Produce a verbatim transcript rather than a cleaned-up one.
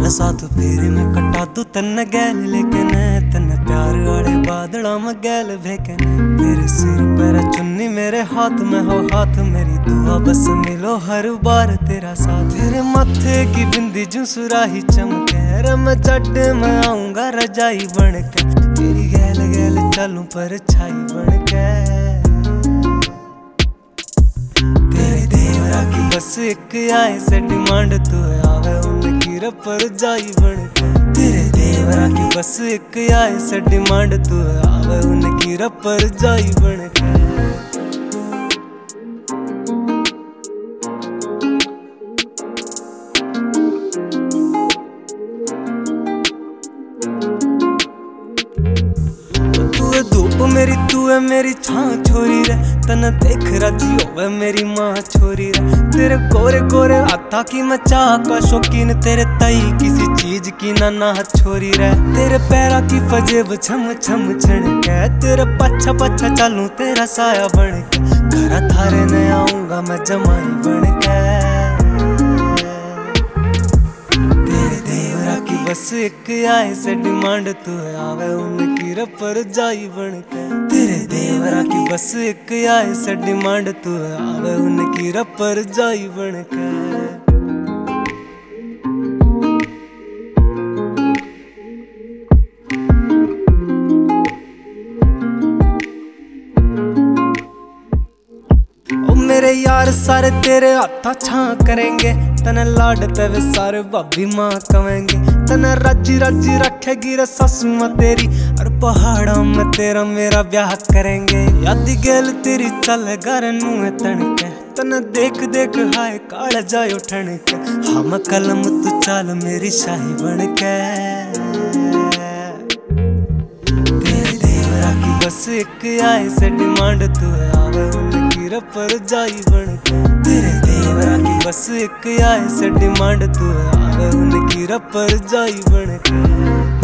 साथ फिर मैं कटा तू तन्ने गैल लेकिन तन्ने प्यार वाले बादलों में गैल भेकन तेरे सिर पर चुन्नी मेरे हाथ में हो हाथ मेरी दुआ बस मिलो हर बार तेरा साथ तेरे माथे की बिंदी जू सुराही चमके रम जट मैं आऊंगा रजाई बन के तेरी गैल गैल चलूं पर छाई बन के तेरे देवरा की बस एक आए से डिमांड तू आवे उनकी रपर जाई बन के तेरे देवरा की बस एक आए से डिमांड तू आवे उनकी रपर जाई बन के धूप मेरी तू है मेरी छां छोरी रे तने देख राजी होवे मेरी माँ छोरी रे तेरे गोरे गोरे हाथा की मैं चाह का शौकीन तेरे तई किसी चीज की ना ना छोरी रे तेरे पैरा की पजेब छम छम छण के तेरे पछा पछा चलूं तेरा साया बन के घर थारे न आऊंगा मैं जमाई बन के बस एक आए से डिमांड तू आवे उनकी रपर जाई बन के तेरे देवरा की बस एक आए से डिमांड तू आवे उनकी रपर जाई बन के मेरे यार सारे तेरे हाथा छां करेंगे तने लाड तेरे सारे भाभी माँ कवेंगे तने राजी राजी रखेगी रे सासू माँ तेरी और पहाड़ों में तेरा मेरा ब्याह करेंगे यादी गेल तेरी चल घर नू है तनके तने देख देख हाय काल जायो ठनके हम कलम तू चाल मेरी शाही बन के तेरे देवरा की बस एक आए से डिमांड तू आवे उनकी रपर जाई बन के तेरे देवरा की बस एक आए से डिमांड तू आवे उनकी रपर जाई बन के।